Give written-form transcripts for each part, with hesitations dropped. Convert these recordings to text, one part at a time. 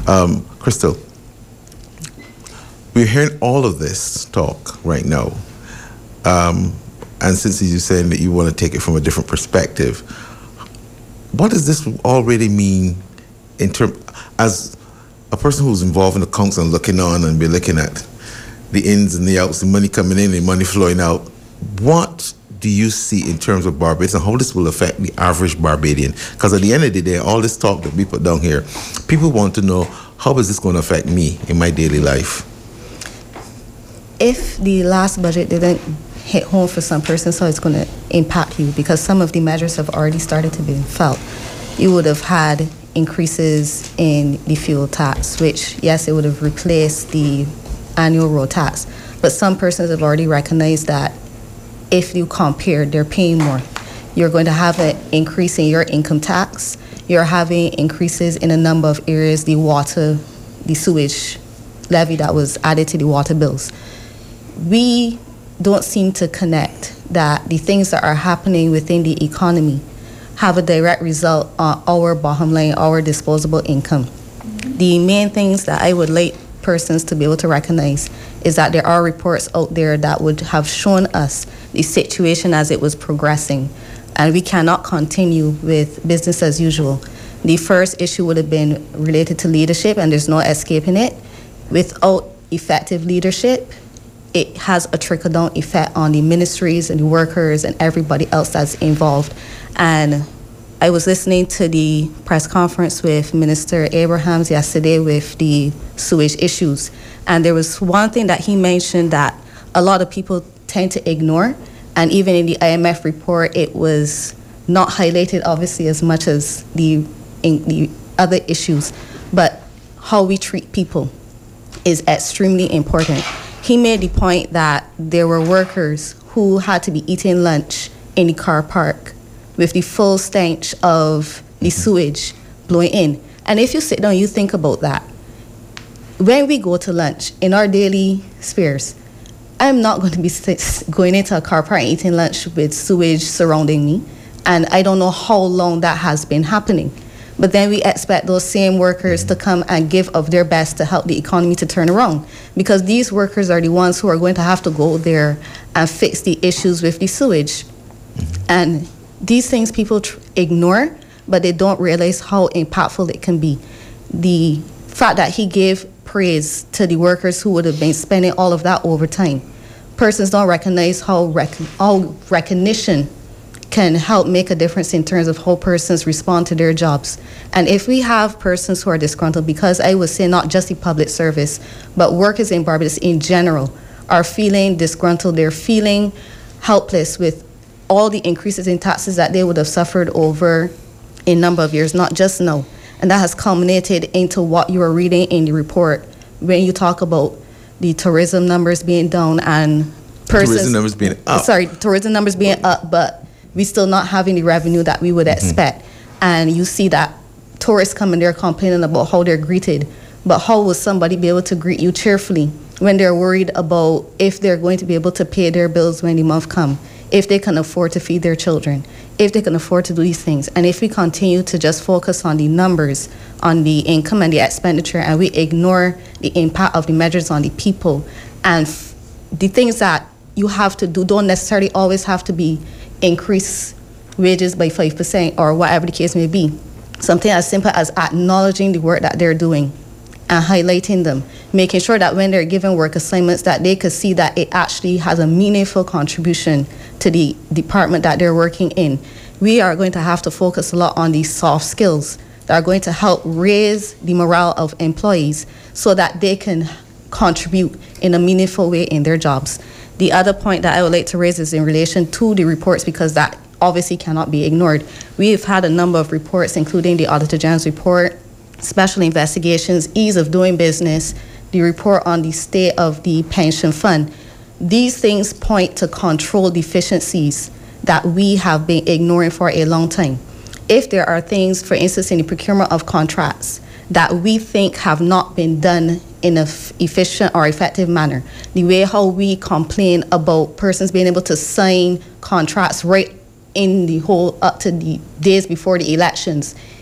Crystal, we're hearing all of this talk right now. And since you're saying that you want to take it from a different perspective, what does this all really mean in terms, as a person who's involved in the council and looking on and be looking at the ins and the outs, the money coming in and money flowing out, what do you see in terms of Barbados and how this will affect the average Barbadian? Because at the end of the day, all this talk that we put down here, people want to know, how is this going to affect me in my daily life? If the last budget didn't hit home for some persons, how it's going to impact you, because some of the measures have already started to be felt. You would have had increases in the fuel tax, which, yes, it would have replaced the annual road tax. But some persons have already recognized that if you compare, they're paying more. You're going to have an increase in your income tax. You're having increases in a number of areas, the water, the sewage levy that was added to the water bills. We don't seem to connect that the things that are happening within the economy have a direct result on our bottom line, our disposable income. The main things that I would like persons to be able to recognize is that there are reports out there that would have shown us the situation as it was progressing, and we cannot continue with business as usual. The first issue would have been related to leadership, and there's no escaping it. Without effective leadership, it has a trickle-down effect on the ministries and the workers and everybody else that's involved. And I was listening to the press conference with Minister Abrahams yesterday with the sewage issues. And there was one thing that he mentioned that a lot of people tend to ignore. And even in the IMF report, it was not highlighted, obviously, as much as the other issues. But how we treat people is extremely important. He made the point that there were workers who had to be eating lunch in the car park with the full stench of the sewage blowing in. And if you sit down, you think about that. When we go to lunch in our daily spheres, I'm not going to be going into a car park and eating lunch with sewage surrounding me. And I don't know how long that has been happening. But then we expect those same workers to come and give of their best to help the economy to turn around. Because these workers are the ones who are going to have to go there and fix the issues with the sewage. And these things people ignore, but they don't realize how impactful it can be. The fact that he gave praise to the workers who would have been spending all of that overtime. Persons don't recognize how recognition can help make a difference in terms of how persons respond to their jobs. And if we have persons who are disgruntled, because I would say not just the public service, but workers in Barbados in general are feeling disgruntled, they're feeling helpless with all the increases in taxes that they would have suffered over a number of years, not just now. And that has culminated into what you are reading in the report when you talk about the tourism numbers being down and persons... Tourism numbers being up. Sorry, tourism numbers being up, but we still not having the revenue that we would expect. And you see that tourists coming there complaining about how they're greeted. But how will somebody be able to greet you cheerfully when they're worried about if they're going to be able to pay their bills when the month comes, if they can afford to feed their children, if they can afford to do these things? And if we continue to just focus on the numbers, on the income and the expenditure, and we ignore the impact of the measures on the people, and the things that you have to do don't necessarily always have to be increase wages by 5% or whatever the case may be. Something as simple as acknowledging the work that they're doing and highlighting them, making sure that when they're given work assignments that they could see that it actually has a meaningful contribution to the department that they're working in. We are going to have to focus a lot on these soft skills that are going to help raise the morale of employees so that they can contribute in a meaningful way in their jobs. The other point that I would like to raise is in relation to the reports, because that obviously cannot be ignored. We've had a number of reports, including the Auditor General's report, special investigations, ease of doing business, the report on the state of the pension fund. These things point to control deficiencies that we have been ignoring for a long time. If there are things, for instance, in the procurement of contracts that we think have not been done in an efficient or effective manner, the way how we complain about persons being able to sign contracts right in the whole up to the days before the elections,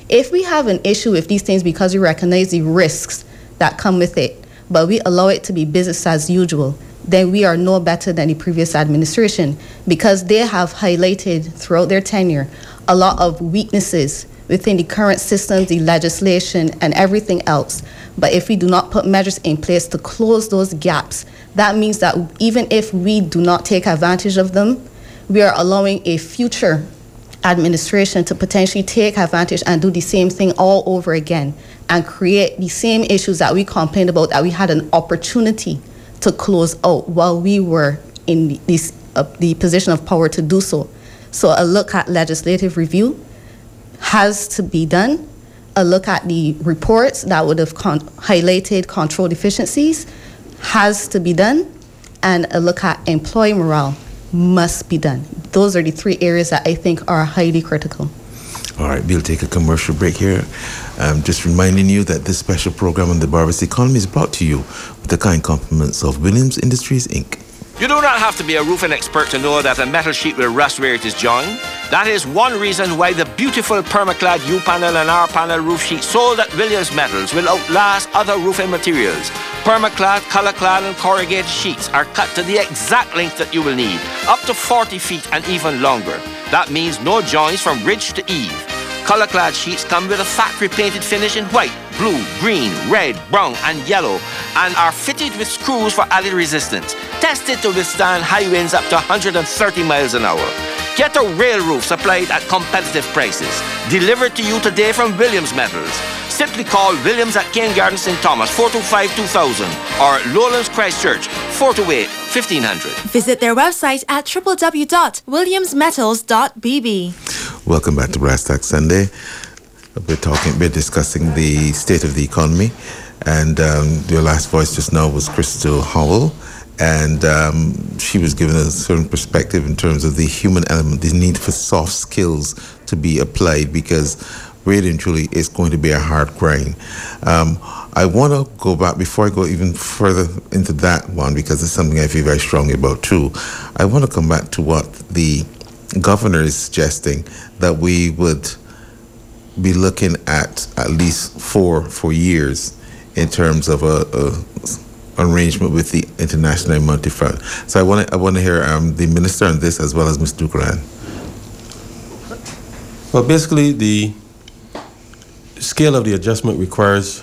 If we have an issue with these things because we recognize the risks that come with it, but we allow it to be business as usual, then we are no better than the previous administration, because they have highlighted throughout their tenure a lot of weaknesses within the current systems, the legislation, and everything else. But if we do not put measures in place to close those gaps, that means that even if we do not take advantage of them, we are allowing a future administration to potentially take advantage and do the same thing all over again and create the same issues that we complained about, that we had an opportunity to close out while we were in the position of power to do so. So a look at legislative review has to be done. A look at the reports that would have highlighted control deficiencies has to be done. And a look at employee morale must be done. Those are the three areas that I think are highly critical. All right, we'll take a commercial break here. Just reminding you that this special program on the Barbados economy is brought to you with the kind compliments of Williams Industries, Inc. You do not have to be a roofing expert to know that a metal sheet will rust where it is joined. That is one reason why the beautiful Permaclad U-panel and R-panel roof sheet sold at Williams Metals will outlast other roofing materials. Permaclad, Colorclad and corrugated sheets are cut to the exact length that you will need, up to 40 feet and even longer. That means no joints from ridge to eave. Colorclad sheets come with a factory painted finish in white, blue, green, red, brown and yellow, and are fitted with screws for added resistance, tested to withstand high winds up to 130 miles an hour. Get a rail roof supplied at competitive prices, delivered to you today from Williams Metals. Simply call Williams at Cane Garden St. Thomas, 425-2000, or Lowlands Christchurch, 428-1500. Visit their website at www.williamsmetals.bb. Welcome back to Brass Tack Sunday. We're discussing the state of the economy, and your last voice just now was Crystal Howell, and she was given a certain perspective in terms of the human element, the need for soft skills to be applied, because really and truly it's going to be a hard grind. I want to go back, before I go even further into that one, because it's something I feel very strongly about too. I want to come back to what the governor is suggesting, that we would be looking at least four years in terms of a arrangement with the International Monetary Fund. So I want to hear the minister on this, as well as Ms. Duguran. Well, basically, the scale of the adjustment requires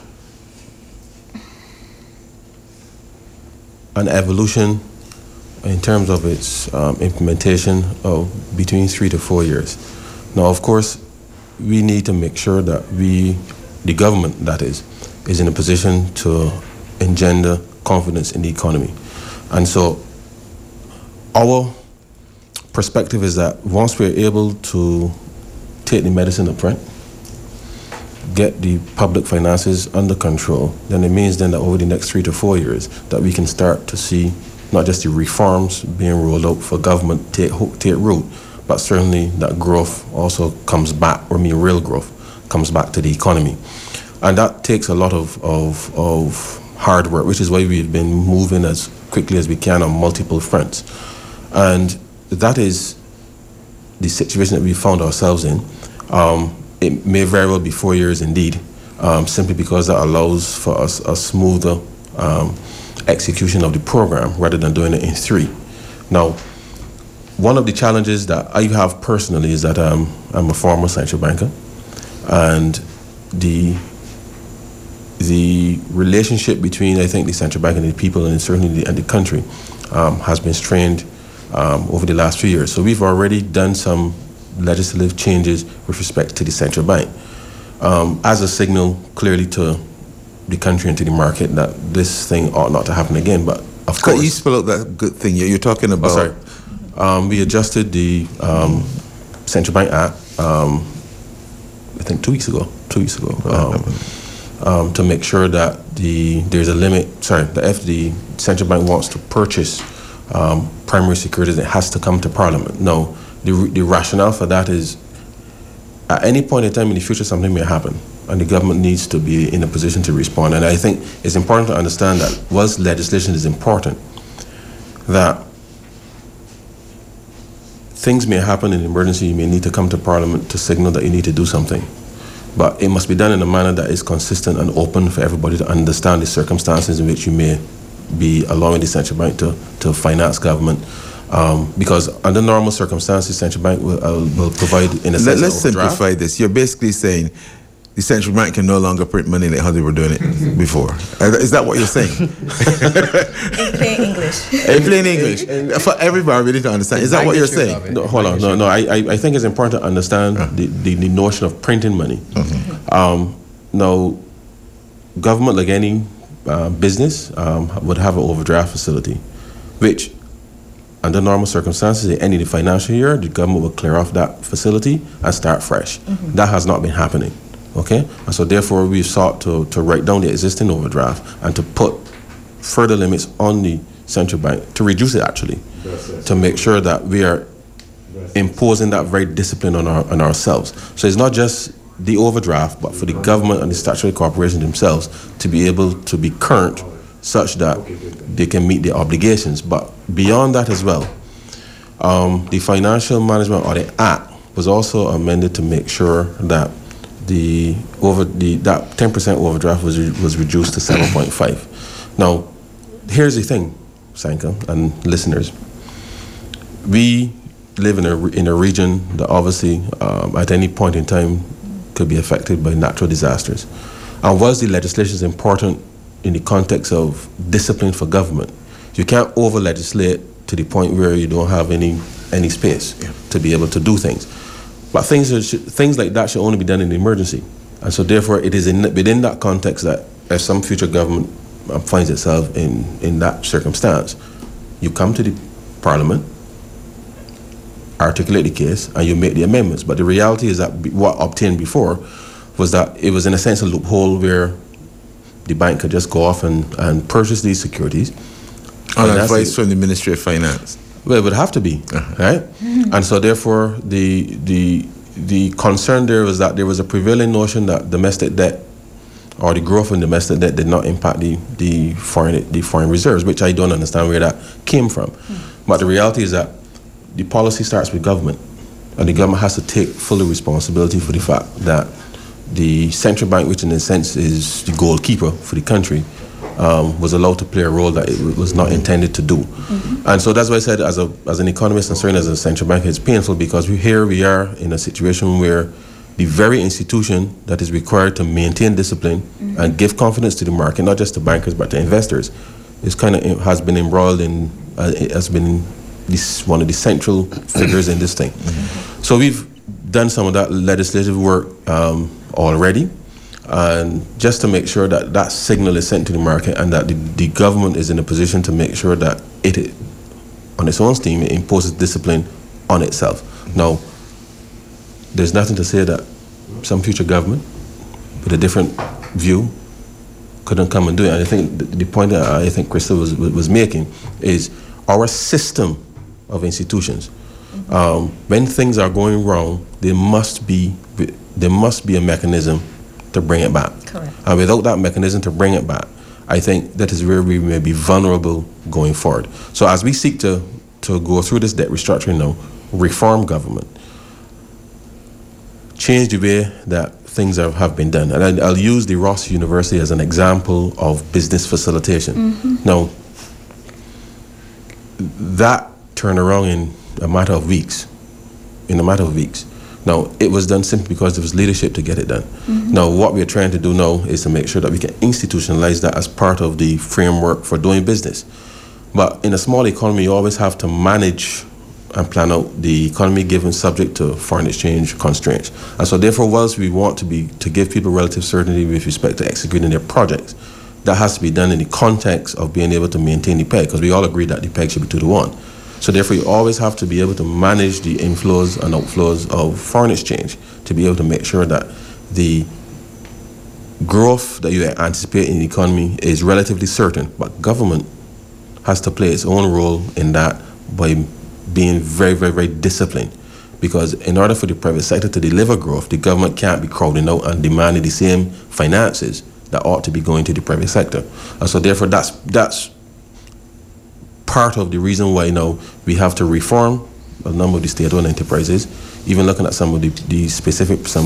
an evolution in terms of its implementation of between 3 to 4 years. Now, of course, we need to make sure that the government, that is in a position to engender confidence in the economy. And so our perspective is that once we're able to take the medicine up front, get the public finances under control, then it means then that over the next 3 to 4 years that we can start to see not just the reforms being rolled out for government take root, but certainly that growth also comes back, or real growth comes back to the economy. And that takes a lot of hard work, which is why we've been moving as quickly as we can on multiple fronts. And that is the situation that we found ourselves in. It may very well be 4 years indeed, simply because that allows for us a smoother execution of the program rather than doing it in 3. Now, one of the challenges that I have personally is that I'm a former central banker, and the relationship between, I think, the central bank and the people, and certainly the country, has been strained over the last few years. So we've already done some legislative changes with respect to the central bank as a signal clearly to the country and to the market that this thing ought not to happen again. But of course, you spell out that good thing you're talking about. Oh, sorry. We adjusted the Central Bank Act, I think 2 weeks ago, to make sure that there's a limit. Sorry, if the Central Bank wants to purchase primary securities, it has to come to Parliament. No, the rationale for that is at any point in time in the future, something may happen, and the government needs to be in a position to respond. And I think it's important to understand that whilst legislation is important, that things may happen in emergency. You may need to come to Parliament to signal that you need to do something. But it must be done in a manner that is consistent and open for everybody to understand the circumstances in which you may be allowing the central bank to finance government. Because under normal circumstances, the central bank will provide, in a sense, Let's simplify this. You're basically saying the central bank can no longer print money like how they were doing it before. Is that what you're saying? In plain English. In plain English. For everybody really to understand. Is that what you're saying? No, hold on. No. I think it's important to understand the notion of printing money. Now, government, like any business, would have an overdraft facility, which under normal circumstances, at the end of the financial year, the government will clear off that facility and start fresh. That has not been happening. Okay, and so therefore we've sought to write down the existing overdraft and to put further limits on the central bank to reduce it, actually, to make sure that we are imposing that very discipline on ourselves. So it's not just the overdraft, but for the government and the statutory corporations themselves to be able to be current such that they can meet their obligations. But beyond that as well, the Financial Management Audit Act was also amended to make sure that that 10% overdraft was reduced to 7.5. Now, here's the thing, Sanka and listeners. We live in a region that obviously at any point in time could be affected by natural disasters. And whilst the legislation is important in the context of discipline for government, you can't over-legislate to the point where you don't have any space to be able to do things. But things like that should only be done in an emergency. And so therefore it is within that context that if some future government finds itself in that circumstance, you come to the Parliament, articulate the case, and you make the amendments. But the reality is that what obtained before was that it was in a sense a loophole where the bank could just go off and purchase these securities. On advice from the Ministry of Finance. Well, it would have to be, right? And so therefore the concern there was that there was a prevailing notion that domestic debt or the growth in domestic debt did not impact the foreign reserves, which I don't understand where that came from. But the reality is that the policy starts with government, and the government has to take full responsibility for the fact that the central bank, which in a sense is the goalkeeper for the country, was allowed to play a role that it was not intended to do. And so that's why I said, as an economist and certainly as a central bank, it's painful because we are in a situation where the very institution that is required to maintain discipline and give confidence to the market, not just to bankers but to investors, has been embroiled in, has been one of the central figures in this thing. So we've done some of that legislative work already, and just to make sure that that signal is sent to the market and that the government is in a position to make sure that it, on its own steam, it imposes discipline on itself. Now, there's nothing to say that some future government with a different view couldn't come and do it. And I think the point that I think Crystal was making is our system of institutions. When things are going wrong, there must be a mechanism to bring it back. Correct. And without that mechanism to bring it back, I think that is where we may be vulnerable going forward. So as we seek to go through this debt restructuring now, reform government, change the way that things have been done. And I'll use the Ross University as an example of business facilitation. Now, that turned around in a matter of weeks. Now, it was done simply because there was leadership to get it done. Now, what we're trying to do now is to make sure that we can institutionalize that as part of the framework for doing business. But in a small economy, you always have to manage and plan out the economy given subject to foreign exchange constraints. And so therefore, whilst we want to give people relative certainty with respect to executing their projects, that has to be done in the context of being able to maintain the peg, because we all agree that the peg should be 2 to 1. So therefore, you always have to be able to manage the inflows and outflows of foreign exchange to be able to make sure that the growth that you anticipate in the economy is relatively certain. But government has to play its own role in that by being very, very, very disciplined. Because in order for the private sector to deliver growth, the government can't be crowding out and demanding the same finances that ought to be going to the private sector. And so therefore, that's part of the reason why now we have to reform a number of the state-owned enterprises, even looking at some of the specific, some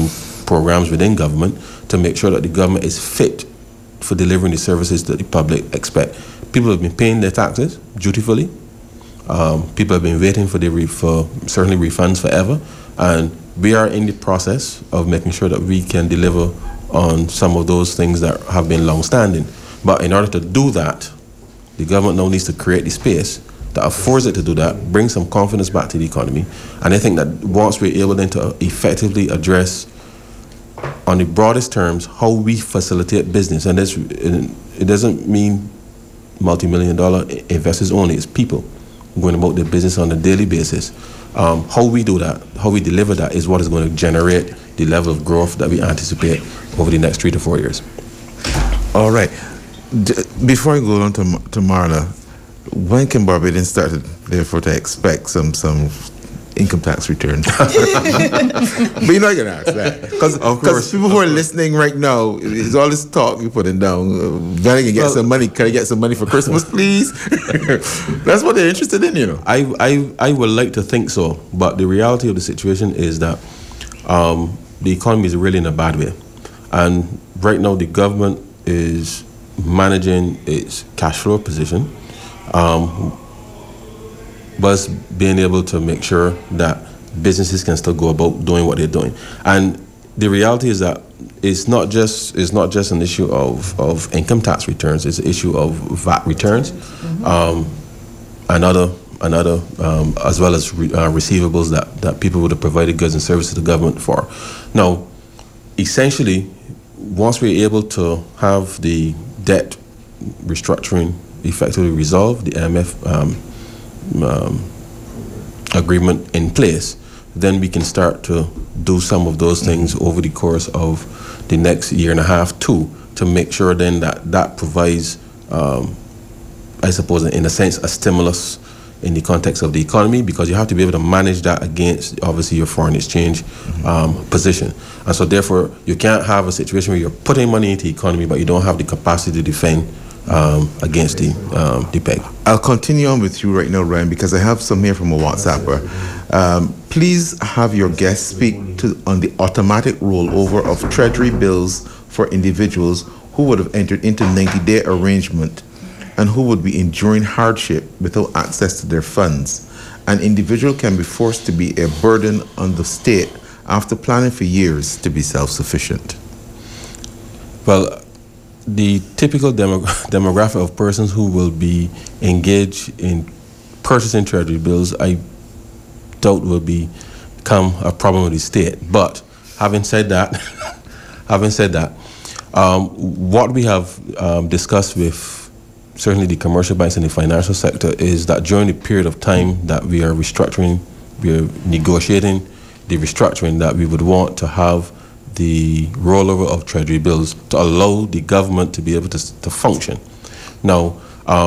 programs within government to make sure that the government is fit for delivering the services that the public expect. People have been paying their taxes dutifully. People have been waiting for certainly refunds forever, and we are in the process of making sure that we can deliver on some of those things that have been long-standing. But in order to do that, the government now needs to create the space that affords it to do that, bring some confidence back to the economy. And I think that once we're able then to effectively address, on the broadest terms, how we facilitate business, and it doesn't mean multi-million-dollar investors only, it's people going about their business on a daily basis. How we do that, how we deliver that is what is going to generate the level of growth that we anticipate over the next 3 to 4 years. All right. Before I go on to Marla, when can Barbadians start, therefore, to expect some income tax returns? But you're not going to ask that. Because people who are listening right now, it's all this talk you're putting down. Can I get some money? Can I get some money for Christmas, please? That's what they're interested in, you know. I would like to think so, but the reality of the situation is that the economy is really in a bad way. And right now, the government is managing its cash flow position, but being able to make sure that businesses can still go about doing what they're doing. And the reality is that it's not just an issue of income tax returns, it's an issue of VAT returns, and other as well as receivables that people would have provided goods and services to the government for. Now, essentially, once we're able to have the debt restructuring effectively resolved, the IMF agreement in place, then we can start to do some of those things over the course of the next year and a half, too, to make sure then that provides, I suppose, in a sense, a stimulus in the context of the economy, because you have to be able to manage that against, obviously, your foreign exchange position. And so, therefore, you can't have a situation where you're putting money into the economy, but you don't have the capacity to defend against the peg. I'll continue on with you right now, Ryan, because I have some here from a WhatsApper. Please have your guests speak on the automatic rollover of Treasury bills for individuals who would have entered into 90-day arrangement and who would be enduring hardship without access to their funds. An individual can be forced to be a burden on the state after planning for years to be self-sufficient. Well, the typical demographic of persons who will be engaged in purchasing Treasury bills, I doubt will become a problem with the state. But having said that, what we have discussed with certainly the commercial banks and the financial sector is that during the period of time that we are restructuring, we are negotiating the restructuring, that we would want to have the rollover of Treasury bills to allow the government to be able to function. Now,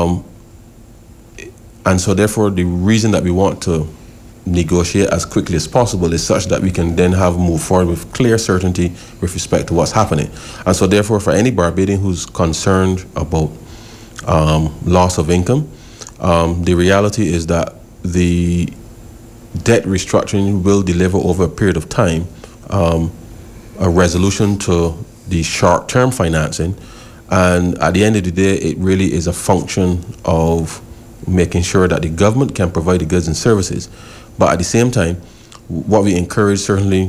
and so therefore the reason that we want to negotiate as quickly as possible is such that we can then move forward with clear certainty with respect to what's happening. And so therefore, for any Barbadian who's concerned about loss of income, the reality is that the debt restructuring will deliver over a period of time a resolution to the short-term financing, and at the end of the day, it really is a function of making sure that the government can provide the goods and services. But at the same time, what we encourage certainly,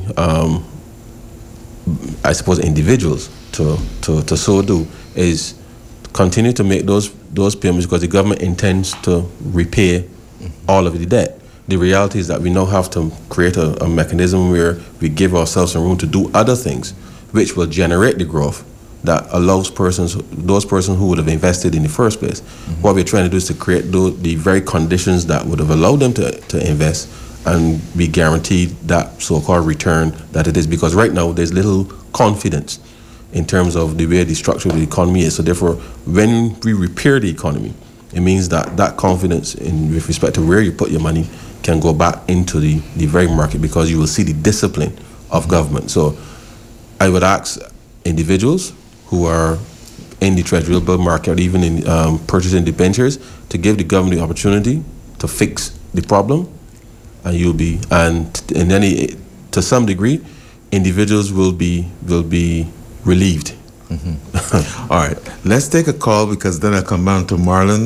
I suppose, individuals to so do is continue to make those payments, because the government intends to repay all of the debt. The reality is that we now have to create a mechanism where we give ourselves some room to do other things, which will generate the growth that allows those persons who would have invested in the first place. What we're trying to do is to create the very conditions that would have allowed them to invest and be guaranteed that so-called return that it is. Because right now there's little confidence in terms of the way the structure of the economy is. So therefore, when we repair the economy, it means that confidence with respect to where you put your money can go back into the very market, because you will see the discipline of government. So I would ask individuals who are in the Treasury bill market, or even in purchasing debentures, to give the government the opportunity to fix the problem, and to some degree, individuals will be relieved. All right, let's take a call, because then I'll come down to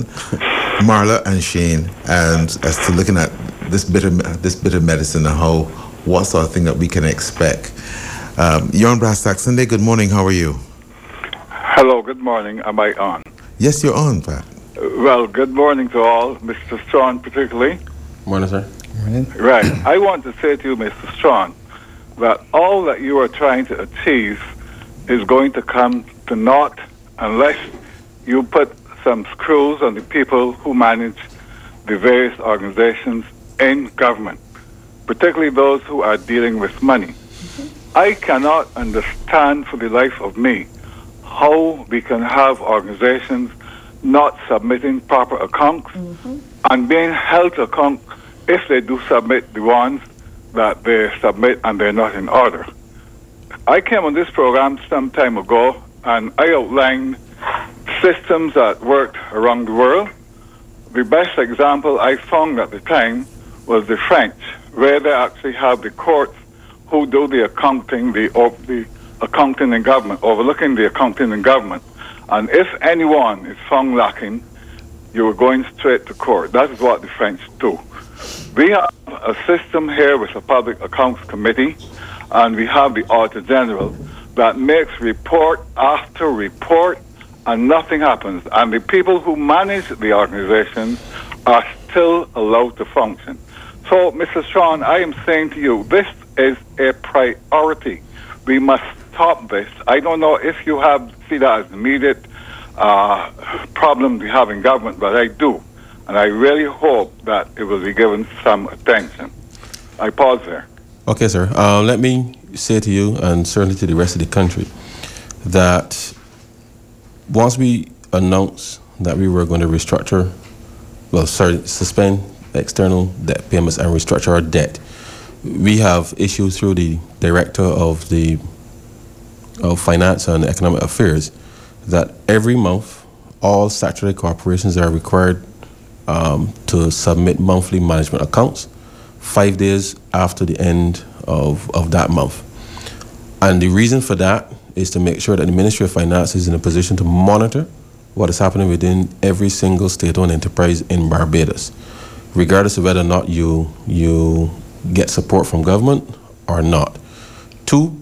Marla and Shane, and as to looking at this bit of medicine and what sort of thing that we can expect. You're on Brass Tack Sunday. Good morning. How are you? Hello. Good morning. Am I on? Yes, you're on, Pat. Well, good morning to all, Mr. Strawn particularly. Morning, sir. Morning. Right. I want to say to you, Mr. Strawn, that all that you are trying to achieve is going to come to naught unless you put some screws on the people who manage the various organizations in government, particularly those who are dealing with money. I cannot understand for the life of me how we can have organizations not submitting proper accounts and being held to account if they do submit the ones that they submit and they're not in order. I came on this program some time ago and I outlined systems that worked around the world. The best example I found at the time was the French, where they actually have the courts who do the accounting, the accounting in government, overlooking the accounting in government. And if anyone is found lacking, you are going straight to court. That is what the French do. We have a system here with a Public Accounts Committee, and we have the Auditor General that makes report after report, and nothing happens. And the people who manage the organization are still allowed to function. So, Mr. Strawn, I am saying to you, this is a priority. We must stop this. I don't know if you see that as an immediate problem we have in government, but I do. And I really hope that it will be given some attention. I pause there. Okay, sir. Let me say to you, and certainly to the rest of the country, that once we announced that we were going to suspend external debt payments and restructure our debt, we have issued through the Director of Finance and Economic Affairs that every month all statutory corporations are required to submit monthly management accounts 5 days after the end of that month. And the reason for that is to make sure that the Ministry of Finance is in a position to monitor what is happening within every single state-owned enterprise in Barbados, regardless of whether or not you get support from government or not. Two,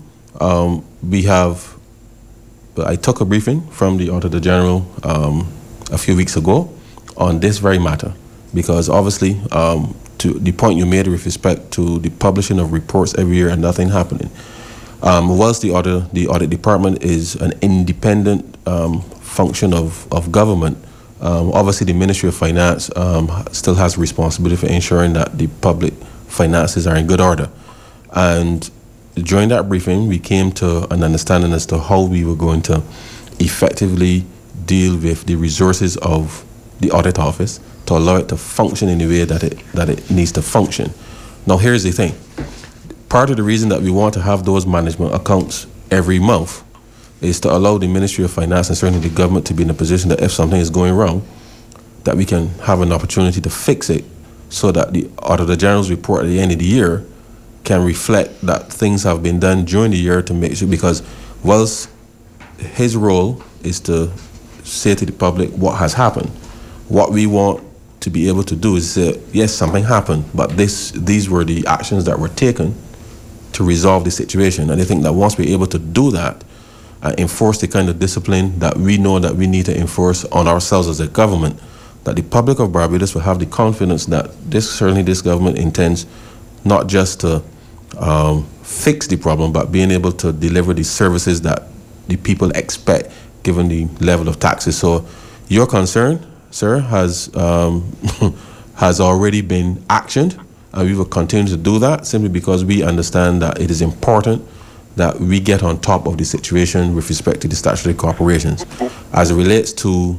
I took a briefing from the Auditor General a few weeks ago on this very matter, because obviously to the point you made with respect to the publishing of reports every year and nothing happening. Whilst the audit department is an independent function of government, obviously the Ministry of Finance still has responsibility for ensuring that the public finances are in good order. And during that briefing, we came to an understanding as to how we were going to effectively deal with the resources of the audit office to allow it to function in the way that it needs to function. Now, here's the thing. Part of the reason that we want to have those management accounts every month is to allow the Ministry of Finance and certainly the government to be in a position that if something is going wrong, that we can have an opportunity to fix it, so that the Auditor General's report at the end of the year can reflect that things have been done during the year to make sure, because whilst his role is to say to the public what has happened, what we want to be able to do is say, yes, something happened, but these were the actions that were taken to resolve the situation. And I think that once we're able to do that, enforce the kind of discipline that we know that we need to enforce on ourselves as a government, that the public of Barbados will have the confidence that this government intends not just to fix the problem, but being able to deliver the services that the people expect given the level of taxes. So your concern, sir, has already been actioned, and we will continue to do that simply because we understand that it is important that we get on top of the situation with respect to the statutory corporations. As it relates to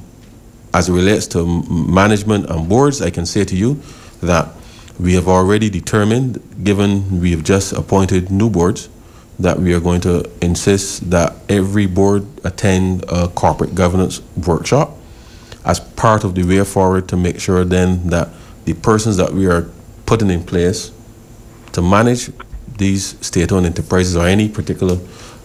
management and boards, I can say to you that we have already determined, given we have just appointed new boards, that we are going to insist that every board attend a corporate governance workshop as part of the way forward, to make sure then that the persons that we are putting in place to manage these state-owned enterprises or any particular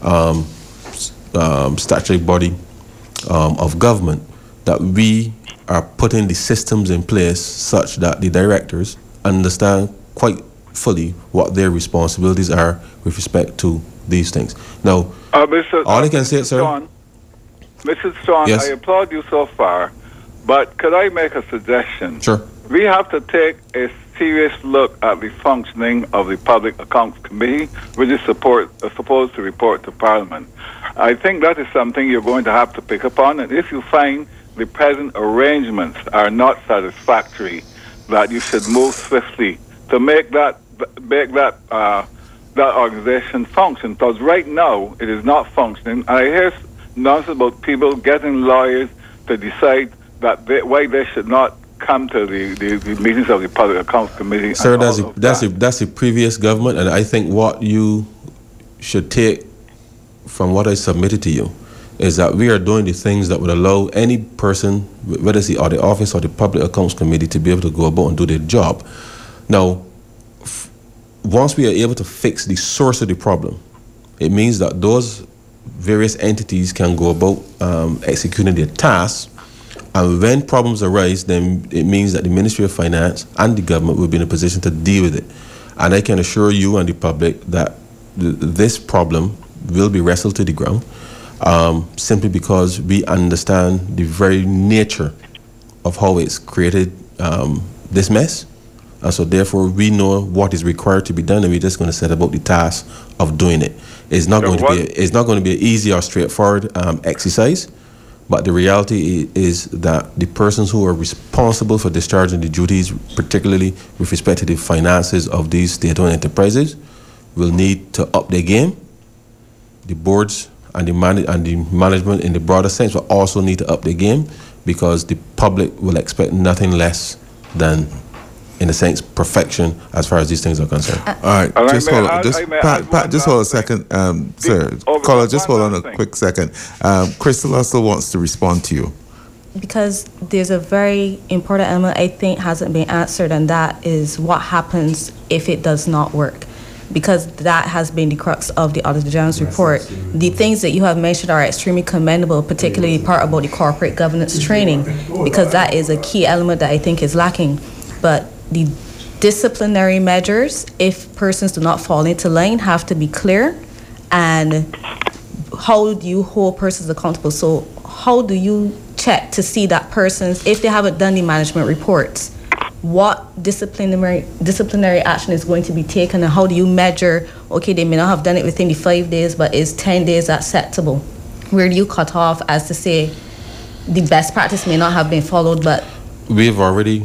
statutory body of government, that we are putting the systems in place such that the directors understand quite fully what their responsibilities are with respect to these things. Now, all I can say, sir. Mr. Strong, yes. I applaud you so far, but could I make a suggestion? Sure. We have to take a serious look at the functioning of the Public Accounts Committee, which is supposed to report to Parliament. I think that is something you're going to have to pick up on, and if you find the present arrangements are not satisfactory, that you should move swiftly to make that organization function. Because right now it is not functioning. I hear nonsense about people getting lawyers to decide that why they should not come to the meetings of the Public Accounts Committee. Sir, that's a previous government, and I think what you should take from what I submitted to you is that we are doing the things that would allow any person, whether it's the office or the Public Accounts Committee, to be able to go about and do their job. Now, once we are able to fix the source of the problem, it means that those various entities can go about executing their tasks. And when problems arise, then it means that the Ministry of Finance and the government will be in a position to deal with it. And I can assure you and the public that this problem will be wrestled to the ground, simply because we understand the very nature of how it's created this mess. And so therefore we know what is required to be done, and we're just going to set about the task of doing it. It's not going to be an easy or straightforward exercise, but the reality is that the persons who are responsible for discharging the duties, particularly with respect to the finances of these state-owned enterprises, will need to up their game. The boards and the management in the broader sense will also need to up their game, because the public will expect nothing less than, in a sense, perfection as far as these things are concerned. All right, just hold on. Just hold a second, sir. Caller, just hold on a quick second. Crystal also wants to respond to you. Because there's a very important element I think hasn't been answered, and that is what happens if it does not work. Because that has been the crux of the Auditor General's report. The things that you have mentioned are extremely commendable, particularly the part about the corporate governance training, because that is a key element that I think is lacking. But the disciplinary measures, if persons do not fall into line, have to be clear. And how do you hold persons accountable? So how do you check to see that persons, if they haven't done the management reports, what disciplinary action is going to be taken, and how do you measure, okay, they may not have done it within the 5 days, but is 10 days acceptable? Where do you cut off as to say the best practice may not have been followed, but we have already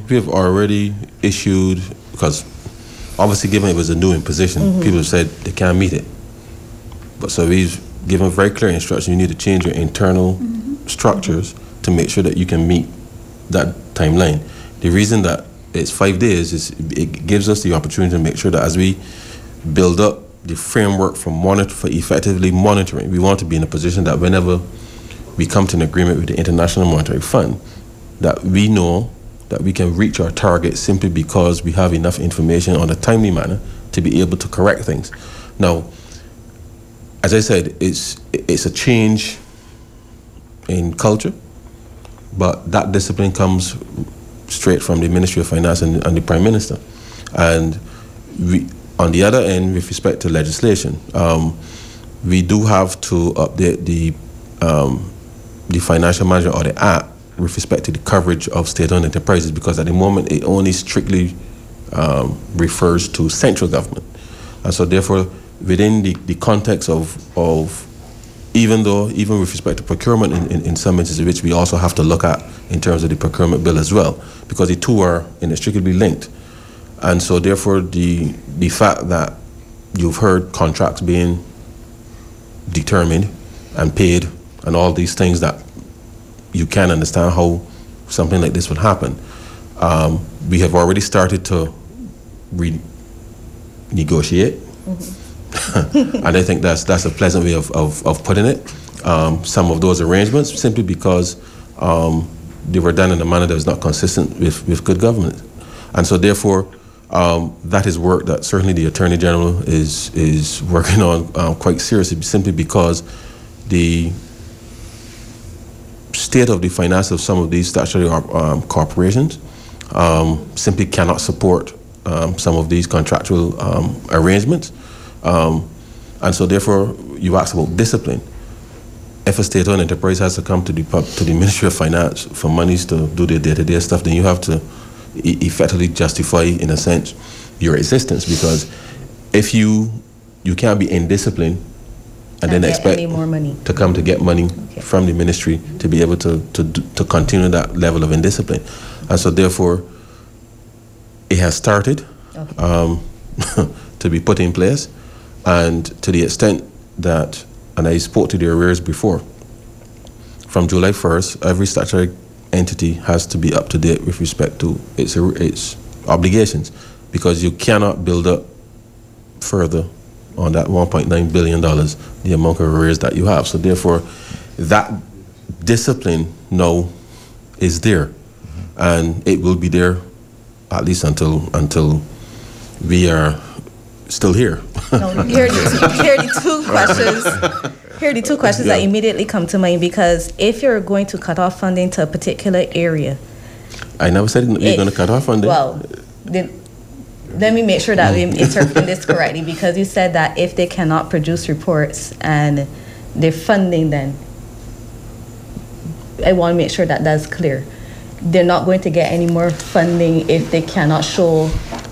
issued, because obviously given it was a new imposition, people have said they can't meet it. But so we've given very clear instruction: you need to change your internal structures to make sure that you can meet that timeline. The reason that it's 5 days is it gives us the opportunity to make sure that as we build up the framework for effectively monitoring, we want to be in a position that whenever we come to an agreement with the International Monetary Fund, that we know that we can reach our target simply because we have enough information on a timely manner to be able to correct things. Now, as I said, it's a change in culture, but that discipline comes straight from the Ministry of Finance and the Prime Minister. And we, on the other end, with respect to legislation, we do have to update the Financial Management Audit Act with respect to the coverage of state-owned enterprises, because at the moment it only strictly refers to central government. And so therefore, within the context of even with respect to procurement in some instances, which we also have to look at in terms of the procurement bill as well, because the two are inextricably linked. And so therefore, the fact that you've heard contracts being determined and paid and all these things, that you can understand how something like this would happen. We have already started to renegotiate. And I think that's a pleasant way of putting it. Some of those arrangements, simply because they were done in a manner that was not consistent with good government. And so therefore, That is work that certainly the Attorney General is working on quite seriously, simply because the state of the finance of some of these statutory corporations simply cannot support some of these contractual arrangements. And so therefore, you ask about discipline. If a state-owned enterprise has to come to the Ministry of Finance for monies to do their day-to-day stuff, then you have to effectively justify, in a sense, your existence, because if you can't be indisciplined and then expect any more money to come to get money from the ministry to be able to continue that level of indiscipline. And so therefore, it has started to be put in place, and to the extent that, and I spoke to the arrears before, from July 1st, every statutory entity has to be up to date with respect to its obligations, because you cannot build up further on that $1.9 billion, the amount of arrears that you have. So therefore, that discipline now is there, and it will be there at least until we are still here. No, here are the two questions that immediately come to mind, because if you're going to cut off funding to a particular area, I never said you're going to cut off funding. Well, let me make sure that I'm interpreting this correctly, because you said that if they cannot produce reports and they're funding, then I want to make sure that that's clear. They're not going to get any more funding if they cannot show